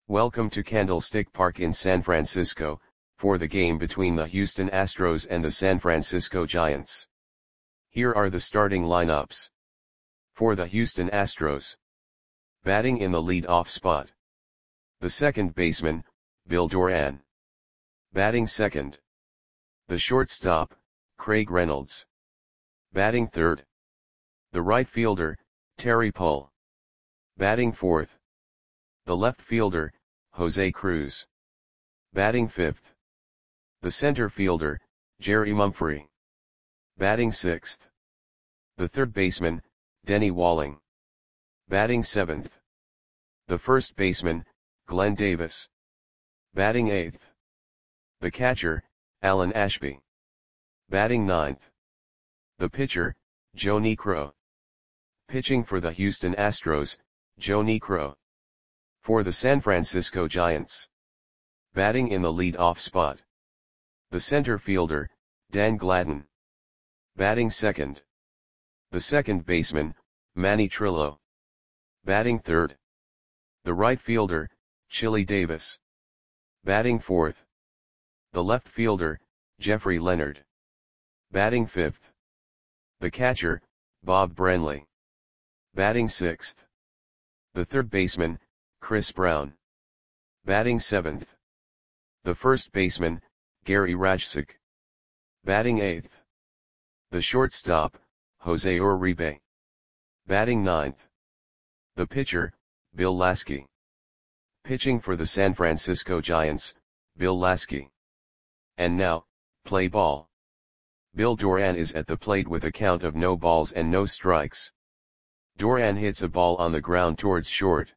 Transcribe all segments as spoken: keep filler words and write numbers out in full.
Welcome to Candlestick Park in San Francisco, for the game between the Houston Astros and the San Francisco Giants. Here are the starting lineups. For the Houston Astros. Batting in the lead-off spot. The second baseman, Bill Doran. Batting second. The shortstop, Craig Reynolds. Batting third. The right fielder, Terry Pull. Batting fourth. The left fielder, Jose Cruz. Batting fifth. The center fielder, Jerry Mumphrey. Batting sixth. The third baseman, Denny Walling. Batting seventh. The first baseman, Glenn Davis. Batting eighth. The catcher, Alan Ashby. Batting ninth. The pitcher, Joe Niekro. Pitching for the Houston Astros, Joe Niekro. For the San Francisco Giants. Batting in the lead-off spot. The center fielder, Dan Gladden. Batting second. The second baseman, Manny Trillo. Batting third. The right fielder, Chili Davis. Batting fourth. The left fielder, Jeffrey Leonard. Batting fifth. The catcher, Bob Branley. Batting sixth. The third baseman, Chris Brown. Batting seventh. The first baseman, Gary Rajcik. Batting eighth. The shortstop, Jose Uribe. Batting ninth. The pitcher, Bill Lasky. Pitching for the San Francisco Giants, Bill Lasky. And now, play ball. Bill Doran is at the plate with a count of no balls and no strikes. Doran hits a ball on the ground towards short.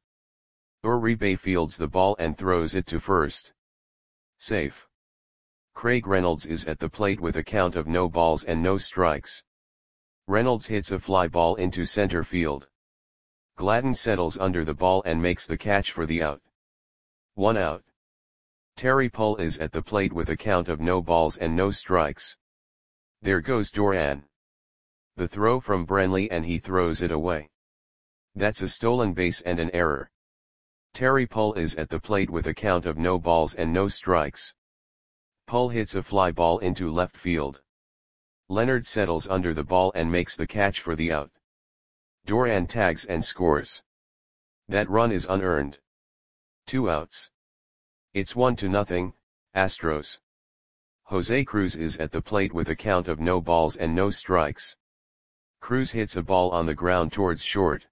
Uribe fields the ball and throws it to first. Safe. Craig Reynolds is at the plate with a count of no balls and no strikes. Reynolds hits a fly ball into center field. Gladden settles under the ball and makes the catch for the out. One out. Terry Pull is at the plate with a count of no balls and no strikes. There goes Doran. The throw from Branley and he throws it away. That's a stolen base and an error. Terry Pull is at the plate with a count of no balls and no strikes. Pull hits a fly ball into left field. Leonard settles under the ball and makes the catch for the out. Doran tags and scores. That run is unearned. Two outs. It's one to nothing, Astros. Jose Cruz is at the plate with a count of no balls and no strikes. Cruz hits a ball on the ground towards short.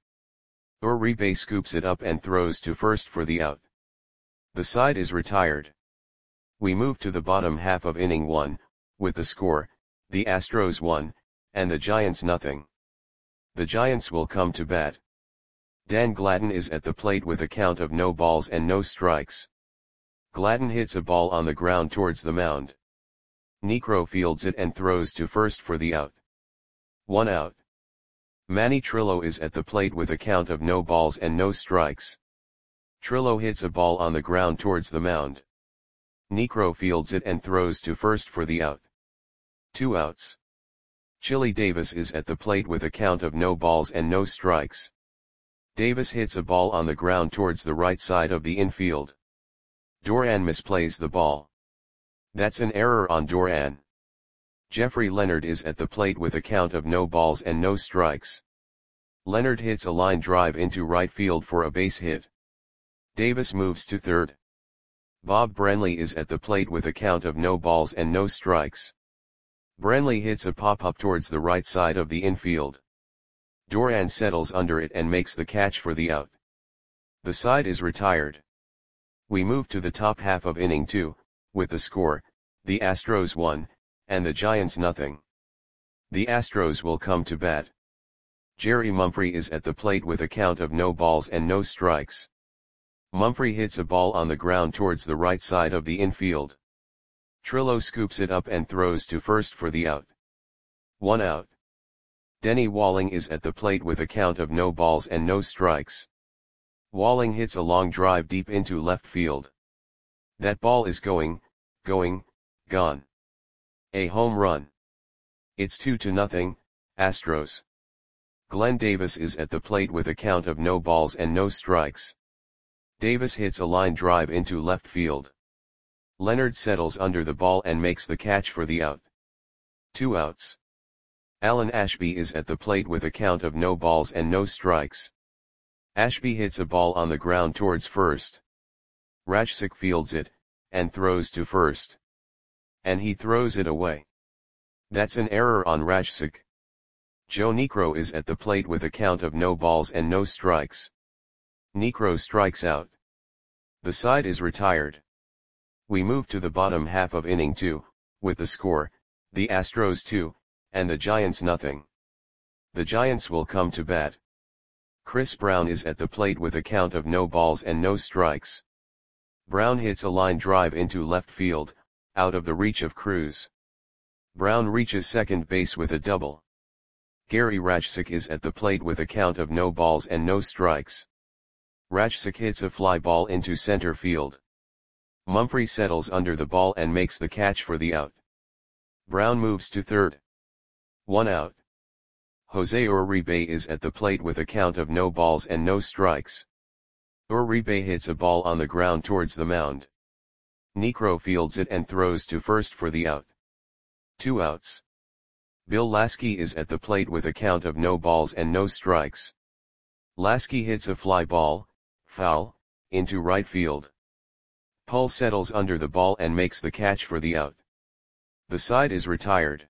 Uribe scoops it up and throws to first for the out. The side is retired. We move to the bottom half of inning one, with the score, the Astros one, and the Giants nothing. The Giants will come to bat. Dan Gladden is at the plate with a count of no balls and no strikes. Gladden hits a ball on the ground towards the mound. Niekro fields it and throws to first for the out. One out. Manny Trillo is at the plate with a count of no balls and no strikes. Trillo hits a ball on the ground towards the mound. Niekro fields it and throws to first for the out. Two outs. Chili Davis is at the plate with a count of no balls and no strikes. Davis hits a ball on the ground towards the right side of the infield. Doran misplays the ball. That's an error on Doran. Jeffrey Leonard is at the plate with a count of no balls and no strikes. Leonard hits a line drive into right field for a base hit. Davis moves to third. Bob Branley is at the plate with a count of no balls and no strikes. Branley hits a pop-up towards the right side of the infield. Doran settles under it and makes the catch for the out. The side is retired. We move to the top half of inning two, with the score, the Astros one, and the Giants nothing. The Astros will come to bat. Jerry Mumphrey is at the plate with a count of no balls and no strikes. Mumphrey hits a ball on the ground towards the right side of the infield. Trillo scoops it up and throws to first for the out. One out. Denny Walling is at the plate with a count of no balls and no strikes. Walling hits a long drive deep into left field. That ball is going, going, gone. A home run. It's two to nothing, Astros. Glenn Davis is at the plate with a count of no balls and no strikes. Davis hits a line drive into left field. Leonard settles under the ball and makes the catch for the out. Two outs. Alan Ashby is at the plate with a count of no balls and no strikes. Ashby hits a ball on the ground towards first. Rajcik fields it, and throws to first. And he throws it away. That's an error on Rajcik. Joe Niekro is at the plate with a count of no balls and no strikes. Niekro strikes out. The side is retired. We move to the bottom half of inning two, with the score, the Astros two, and the Giants nothing. The Giants will come to bat. Chris Brown is at the plate with a count of no balls and no strikes. Brown hits a line drive into left field, out of the reach of Cruz. Brown reaches second base with a double. Gary Rajcik is at the plate with a count of no balls and no strikes. Rajcik hits a fly ball into center field. Mumphrey settles under the ball and makes the catch for the out. Brown moves to third. One out. Jose Uribe is at the plate with a count of no balls and no strikes. Uribe hits a ball on the ground towards the mound. Niekro fields it and throws to first for the out. Two outs. Bill Lasky is at the plate with a count of no balls and no strikes. Lasky hits a fly ball, foul, into right field. Paul settles under the ball and makes the catch for the out. The side is retired.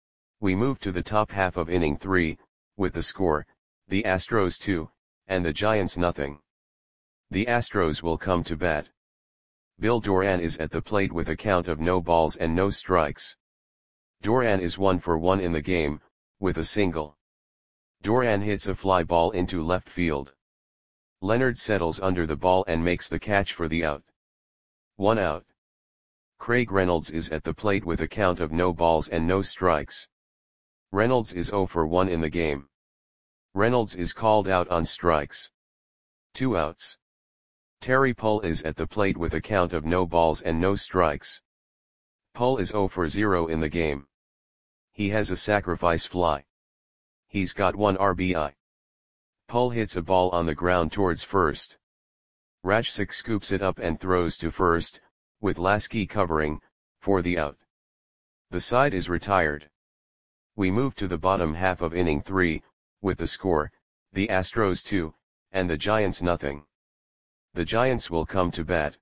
We move to the top half of inning three, with the score, the Astros two, and the Giants nothing. The Astros will come to bat. Bill Doran is at the plate with a count of no balls and no strikes. Doran is one for one in the game, with a single. Doran hits a fly ball into left field. Leonard settles under the ball and makes the catch for the out. One out. Craig Reynolds is at the plate with a count of no balls and no strikes. Reynolds is zero for one in the game. Reynolds is called out on strikes. Two outs. Terry Pull is at the plate with a count of no balls and no strikes. Pull is zero for zero in the game. He has a sacrifice fly. He's got one R B I. Pull hits a ball on the ground towards first. Rajcik scoops it up and throws to first, with Lasky covering, for the out. The side is retired. We move to the bottom half of inning three, with the score, the Astros two, and the Giants nothing. The Giants will come to bat.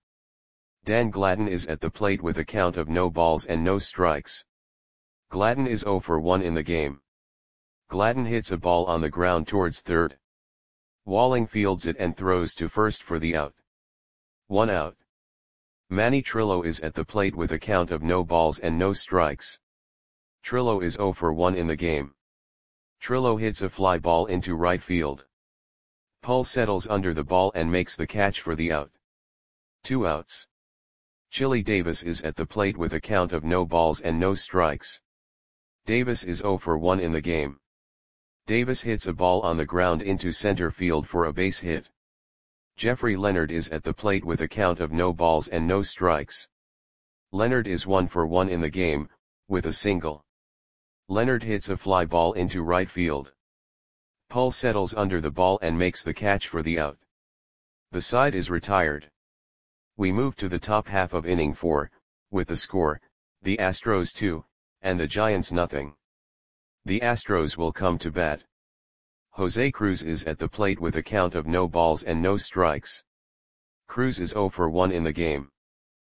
Dan Gladden is at the plate with a count of no balls and no strikes. Gladden is zero for one in the game. Gladden hits a ball on the ground towards third. Walling fields it and throws to first for the out. One out. Manny Trillo is at the plate with a count of no balls and no strikes. Trillo is zero for one in the game. Trillo hits a fly ball into right field. Pull settles under the ball and makes the catch for the out. Two outs. Chili Davis is at the plate with a count of no balls and no strikes. Davis is zero for one in the game. Davis hits a ball on the ground into center field for a base hit. Jeffrey Leonard is at the plate with a count of no balls and no strikes. Leonard is one for one in the game, with a single. Leonard hits a fly ball into right field. Pull settles under the ball and makes the catch for the out. The side is retired. We move to the top half of inning four, with the score, the Astros two, and the Giants nothing. The Astros will come to bat. Jose Cruz is at the plate with a count of no balls and no strikes. Cruz is zero for one in the game.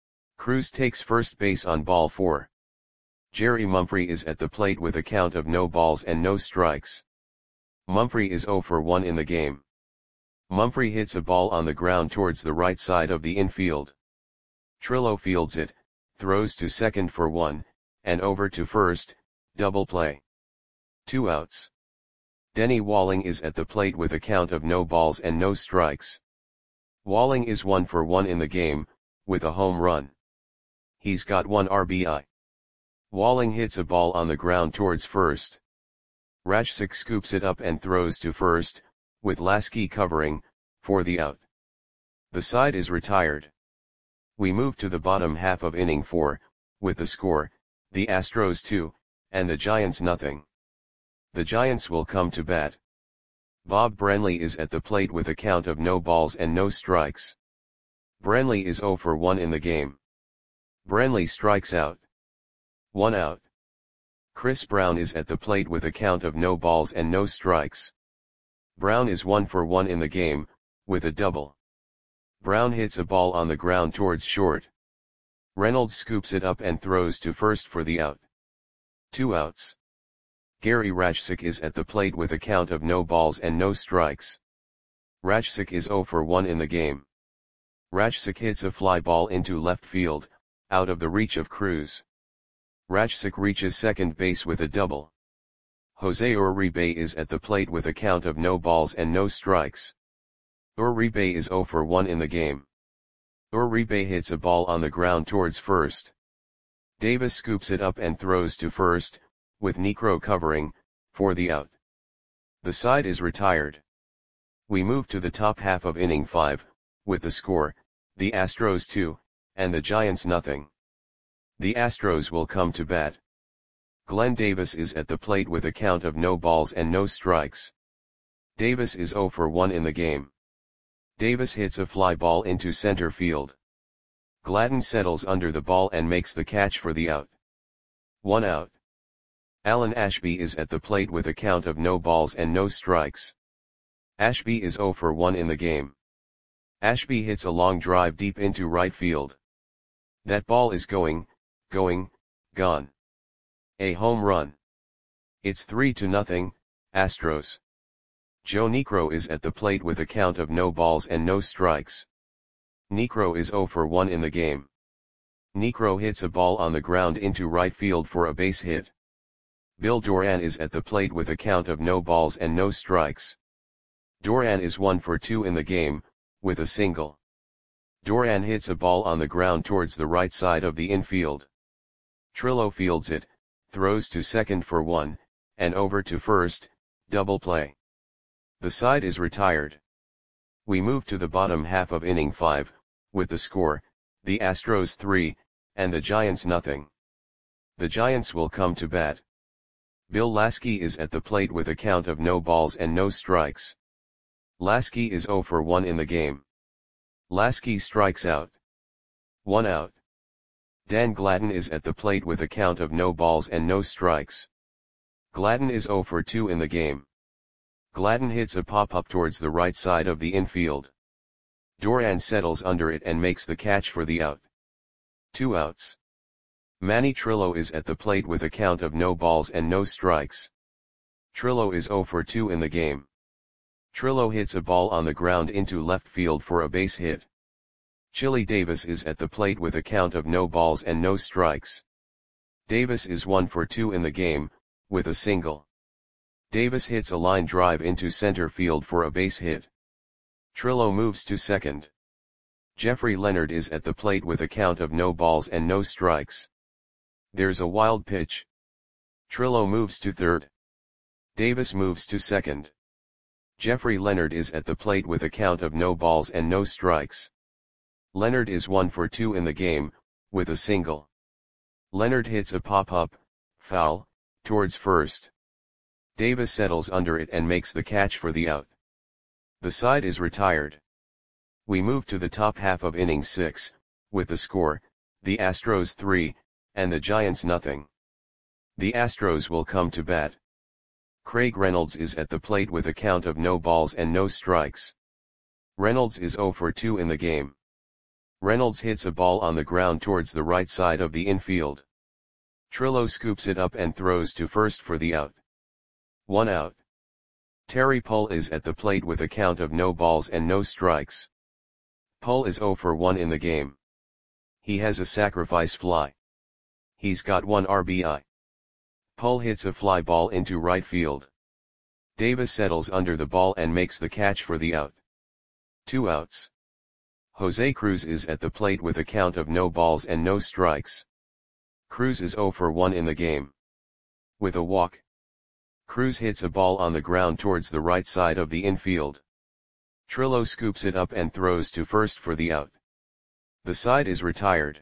Cruz takes first base on ball four. Jerry Mumphrey is at the plate with a count of no balls and no strikes. Mumphrey is zero for one in the game. Mumphrey hits a ball on the ground towards the right side of the infield. Trillo fields it, throws to second for one, and over to first, double play. Two outs. Denny Walling is at the plate with a count of no balls and no strikes. Walling is one for one in the game, with a home run. He's got one R B I. Walling hits a ball on the ground towards first. Rajcik scoops it up and throws to first, with Lasky covering, for the out. The side is retired. We move to the bottom half of inning four, with the score, the Astros two, and the Giants nothing. The Giants will come to bat. Bob Brenly is at the plate with a count of no balls and no strikes. Brantley is zero for one in the game. Brantley strikes out. One out. Chris Brown is at the plate with a count of no balls and no strikes. Brown is one for one in the game, with a double. Brown hits a ball on the ground towards short. Reynolds scoops it up and throws to first for the out. Two outs. Gary Rajcik is at the plate with a count of no balls and no strikes. Rajcik is zero for one in the game. Rajcik hits a fly ball into left field, out of the reach of Cruz. Rajcik reaches second base with a double. Jose Uribe is at the plate with a count of no balls and no strikes. Uribe is zero for one in the game. Uribe hits a ball on the ground towards first. Davis scoops it up and throws to first, with Niekro covering, for the out. The side is retired. We move to the top half of inning five, with the score, the Astros two, and the Giants nothing. The Astros will come to bat. Glenn Davis is at the plate with a count of no balls and no strikes. Davis is zero for one in the game. Davis hits a fly ball into center field. Gladden settles under the ball and makes the catch for the out. One out. Alan Ashby is at the plate with a count of no balls and no strikes. Ashby is zero for one in the game. Ashby hits a long drive deep into right field. That ball is going, going, gone. A home run. It's three to nothing, Astros. Joe Niekro is at the plate with a count of no balls and no strikes. Niekro is zero for one in the game. Niekro hits a ball on the ground into right field for a base hit. Bill Doran is at the plate with a count of no balls and no strikes. Doran is one for two in the game, with a single. Doran hits a ball on the ground towards the right side of the infield. Trillo fields it, throws to second for one, and over to first, double play. The side is retired. We move to the bottom half of inning five, with the score, the Astros three, and the Giants nothing. The Giants will come to bat. Bill Lasky is at the plate with a count of no balls and no strikes. Lasky is zero for one in the game. Lasky strikes out. One out. Dan Gladden is at the plate with a count of no balls and no strikes. Gladden is zero for two in the game. Gladden hits a pop-up towards the right side of the infield. Doran settles under it and makes the catch for the out. Two outs. Manny Trillo is at the plate with a count of no balls and no strikes. Trillo is zero for two in the game. Trillo hits a ball on the ground into left field for a base hit. Chili Davis is at the plate with a count of no balls and no strikes. Davis is one for two in the game, with a single. Davis hits a line drive into center field for a base hit. Trillo moves to second. Jeffrey Leonard is at the plate with a count of no balls and no strikes. There's a wild pitch. Trillo moves to third. Davis moves to second. Jeffrey Leonard is at the plate with a count of no balls and no strikes. Leonard is one for two in the game, with a single. Leonard hits a pop-up, foul, towards first. Davis settles under it and makes the catch for the out. The side is retired. We move to the top half of inning six, with the score, the Astros three, and the Giants nothing. The Astros will come to bat. Craig Reynolds is at the plate with a count of no balls and no strikes. Reynolds is zero for two in the game. Reynolds hits a ball on the ground towards the right side of the infield. Trillo scoops it up and throws to first for the out. One out. Terry Pull is at the plate with a count of no balls and no strikes. Pull is zero for one in the game. He has a sacrifice fly. He's got one R B I. Pull hits a fly ball into right field. Davis settles under the ball and makes the catch for the out. Two outs. Jose Cruz is at the plate with a count of no balls and no strikes. Cruz is zero for one in the game. With a walk. Cruz hits a ball on the ground towards the right side of the infield. Trillo scoops it up and throws to first for the out. The side is retired.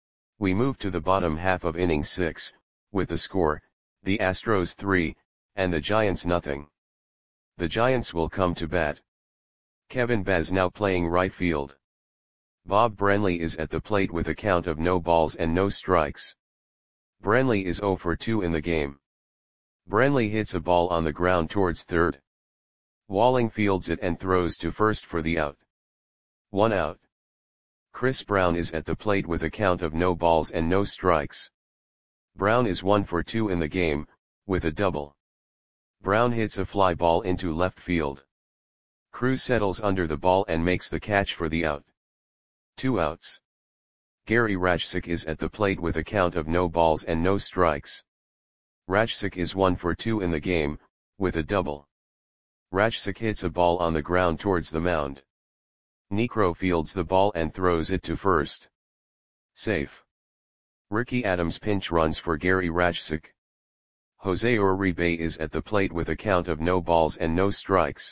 We move to the bottom half of inning six, with the score, the Astros three, and the Giants nothing. The Giants will come to bat. Kevin Baz now playing right field. Bob Branley is at the plate with a count of no balls and no strikes. Branley is zero for two in the game. Branley hits a ball on the ground towards third. Walling fields it and throws to first for the out. One out. Chris Brown is at the plate with a count of no balls and no strikes. Brown is one for two in the game, with a double. Brown hits a fly ball into left field. Cruz settles under the ball and makes the catch for the out. Two outs. Gary Rajcic is at the plate with a count of no balls and no strikes. Rajcic is one for two in the game, with a double. Rajcic hits a ball on the ground towards the mound. Niekro fields the ball and throws it to first. Safe. Ricky Adams pinch runs for Gary Rajcic. Jose Uribe is at the plate with a count of no balls and no strikes.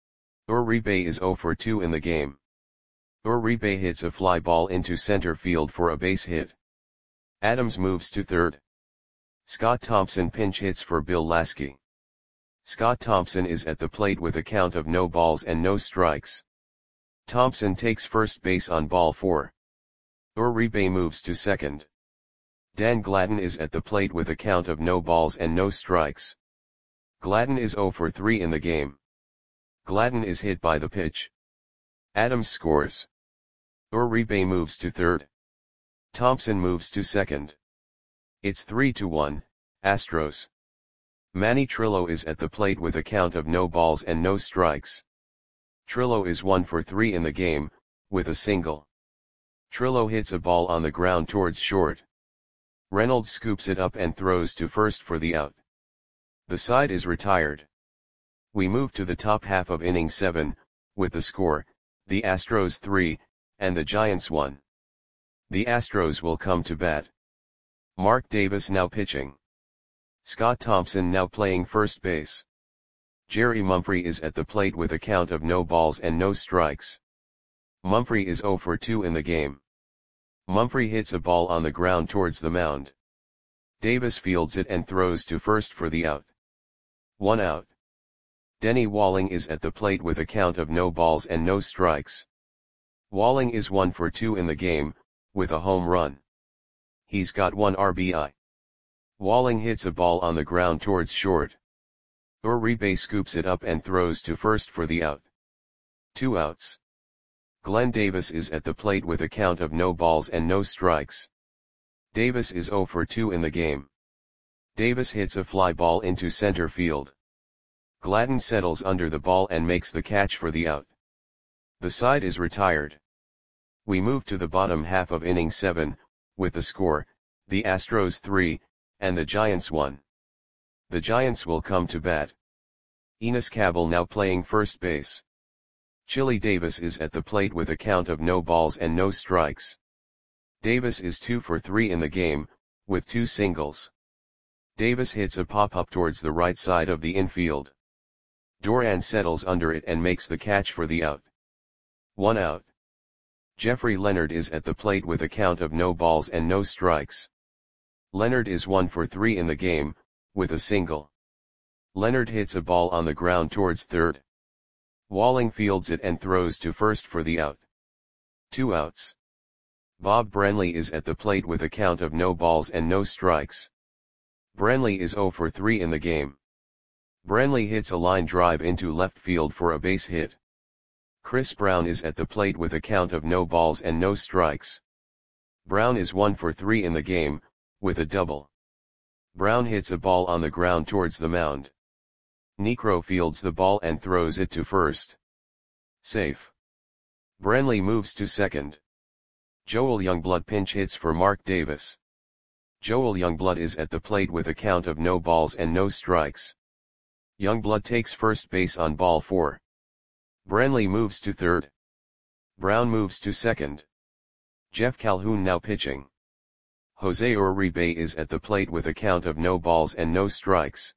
Uribe is zero for two in the game. Uribe hits a fly ball into center field for a base hit. Adams moves to third. Scott Thompson pinch hits for Bill Lasky. Scott Thompson is at the plate with a count of no balls and no strikes. Thompson takes first base on ball four. Uribe moves to second. Dan Gladden is at the plate with a count of no balls and no strikes. Gladden is zero for three in the game. Gladden is hit by the pitch. Adams scores. Uribe moves to third. Thompson moves to second. It's three to one, Astros. Manny Trillo is at the plate with a count of no balls and no strikes. Trillo is one for three in the game, with a single. Trillo hits a ball on the ground towards short. Reynolds scoops it up and throws to first for the out. The side is retired. We move to the top half of inning seven, with the score, the Astros three, and the Giants one. The Astros will come to bat. Mark Davis now pitching. Scott Thompson now playing first base. Jerry Mumphrey is at the plate with a count of no balls and no strikes. Mumphrey is zero for two in the game. Mumphrey hits a ball on the ground towards the mound. Davis fields it and throws to first for the out. One out. Denny Walling is at the plate with a count of no balls and no strikes. Walling is one for two in the game, with a home run. He's got one R B I. Walling hits a ball on the ground towards short. Uribe scoops it up and throws to first for the out. Two outs. Glenn Davis is at the plate with a count of no balls and no strikes. Davis is zero for two in the game. Davis hits a fly ball into center field. Gladden settles under the ball and makes the catch for the out. The side is retired. We move to the bottom half of inning seven, with the score, the Astros three, and the Giants one. The Giants will come to bat. Enos Cabell now playing first base. Chili Davis is at the plate with a count of no balls and no strikes. Davis is two for three in the game, with two singles. Davis hits a pop-up towards the right side of the infield. Doran settles under it and makes the catch for the out. One out. Jeffrey Leonard is at the plate with a count of no balls and no strikes. Leonard is one for three in the game, with a single. Leonard hits a ball on the ground towards third. Walling fields it and throws to first for the out. Two outs. Bob Branley is at the plate with a count of no balls and no strikes. Branley is zero for three in the game. Branley hits a line drive into left field for a base hit. Chris Brown is at the plate with a count of no balls and no strikes. Brown is one for three in the game, with a double. Brown hits a ball on the ground towards the mound. Niekro fields the ball and throws it to first. Safe. Branley moves to second. Joel Youngblood pinch hits for Mark Davis. Joel Youngblood is at the plate with a count of no balls and no strikes. Youngblood takes first base on ball four. Branley moves to third. Brown moves to second. Jeff Calhoun now pitching. Jose Uribe is at the plate with a count of no balls and no strikes.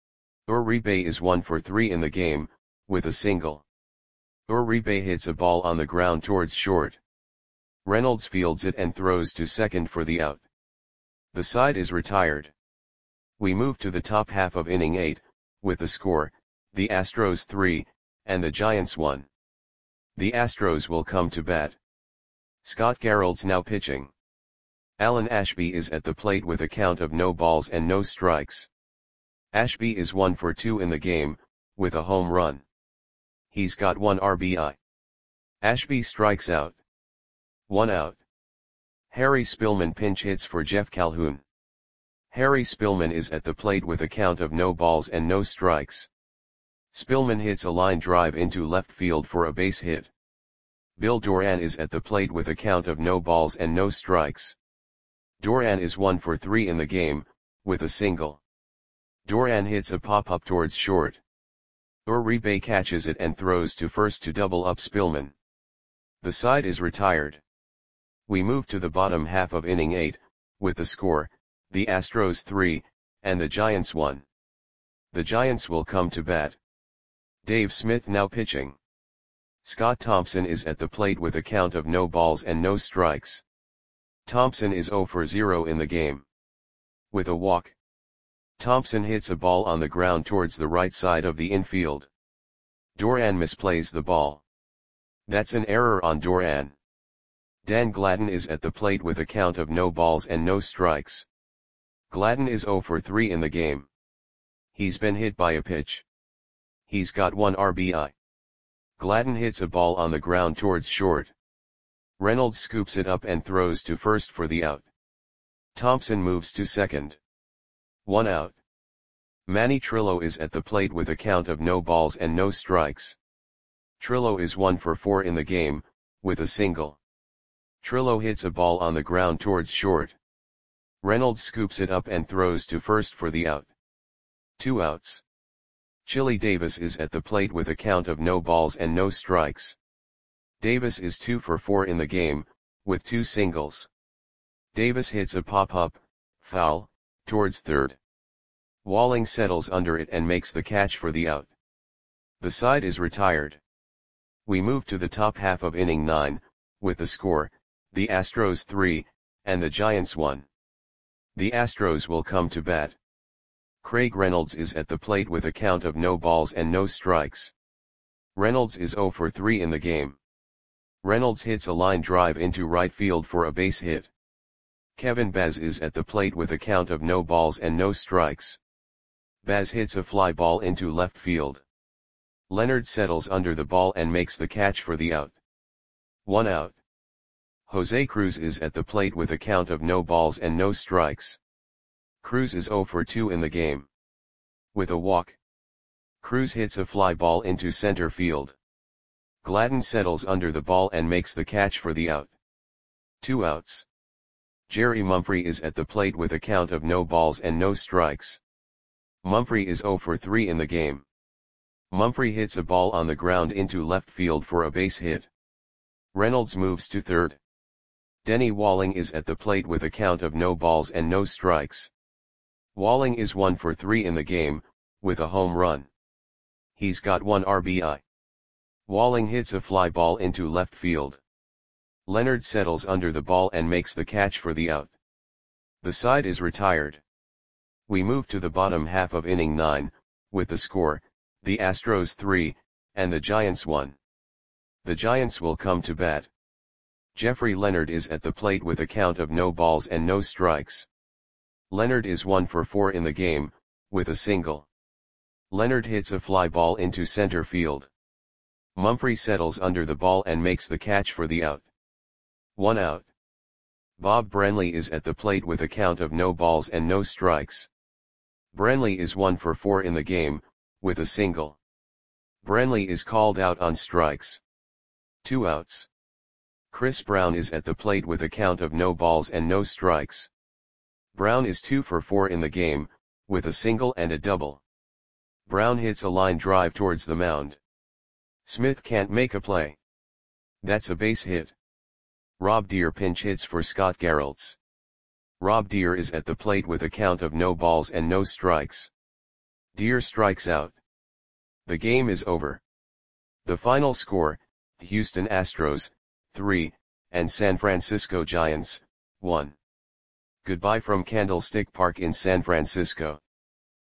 Uribe is one for three in the game, with a single. Uribe hits a ball on the ground towards short. Reynolds fields it and throws to second for the out. The side is retired. We move to the top half of inning eight, with the score, the Astros three, and the Giants one. The Astros will come to bat. Scott Garrelts now pitching. Alan Ashby is at the plate with a count of no balls and no strikes. Ashby is one for two in the game, with a home run. He's got one R B I. Ashby strikes out. One out. Harry Spillman pinch hits for Jeff Calhoun. Harry Spillman is at the plate with a count of no balls and no strikes. Spillman hits a line drive into left field for a base hit. Bill Doran is at the plate with a count of no balls and no strikes. Doran is one for three in the game, with a single. Doran hits a pop-up towards short. Uribe catches it and throws to first to double up Spillman. The side is retired. We move to the bottom half of inning eight, with the score, the Astros three, and the Giants one. The Giants will come to bat. Dave Smith now pitching. Scott Thompson is at the plate with a count of no balls and no strikes. Thompson is zero for zero in the game. With a walk. Thompson hits a ball on the ground towards the right side of the infield. Doran misplays the ball. That's an error on Doran. Dan Gladden is at the plate with a count of no balls and no strikes. Gladden is zero for three in the game. He's been hit by a pitch. He's got one R B I. Gladden hits a ball on the ground towards short. Reynolds scoops it up and throws to first for the out. Thompson moves to second. One out. Manny Trillo is at the plate with a count of no balls and no strikes. Trillo is one for four in the game, with a single. Trillo hits a ball on the ground towards short. Reynolds scoops it up and throws to first for the out. Two outs. Chili Davis is at the plate with a count of no balls and no strikes. Davis is two for four in the game, with two singles. Davis hits a pop-up, foul, towards third. Walling settles under it and makes the catch for the out. The side is retired. We move to the top half of inning nine, with the score, the Astros three, and the Giants one. The Astros will come to bat. Craig Reynolds is at the plate with a count of no balls and no strikes. Reynolds is zero for three in the game. Reynolds hits a line drive into right field for a base hit. Kevin Baz is at the plate with a count of no balls and no strikes. Baz hits a fly ball into left field. Leonard settles under the ball and makes the catch for the out. One out. Jose Cruz is at the plate with a count of no balls and no strikes. Cruz is zero for two in the game. With a walk. Cruz hits a fly ball into center field. Gladden settles under the ball and makes the catch for the out. Two outs. Jerry Mumphrey is at the plate with a count of no balls and no strikes. Mumphrey is zero for three in the game. Mumphrey hits a ball on the ground into left field for a base hit. Reynolds moves to third. Denny Walling is at the plate with a count of no balls and no strikes. Walling is one for three in the game, with a home run. He's got one R B I. Walling hits a fly ball into left field. Leonard settles under the ball and makes the catch for the out. The side is retired. We move to the bottom half of inning nine, with the score, the Astros three, and the Giants one. The Giants will come to bat. Jeffrey Leonard is at the plate with a count of no balls and no strikes. Leonard is one for four in the game, with a single. Leonard hits a fly ball into center field. Mumphrey settles under the ball and makes the catch for the out. One out. Bob Brenly is at the plate with a count of no balls and no strikes. Brenly is one for four in the game, with a single. Brenly is called out on strikes. Two outs. Chris Brown is at the plate with a count of no balls and no strikes. Brown is two for four in the game, with a single and a double. Brown hits a line drive towards the mound. Smith can't make a play. That's a base hit. Rob Deere pinch hits for Scott Garrelts. Rob Deere is at the plate with a count of no balls and no strikes. Deere strikes out. The game is over. The final score, Houston Astros, three, and San Francisco Giants, one. Goodbye from Candlestick Park in San Francisco.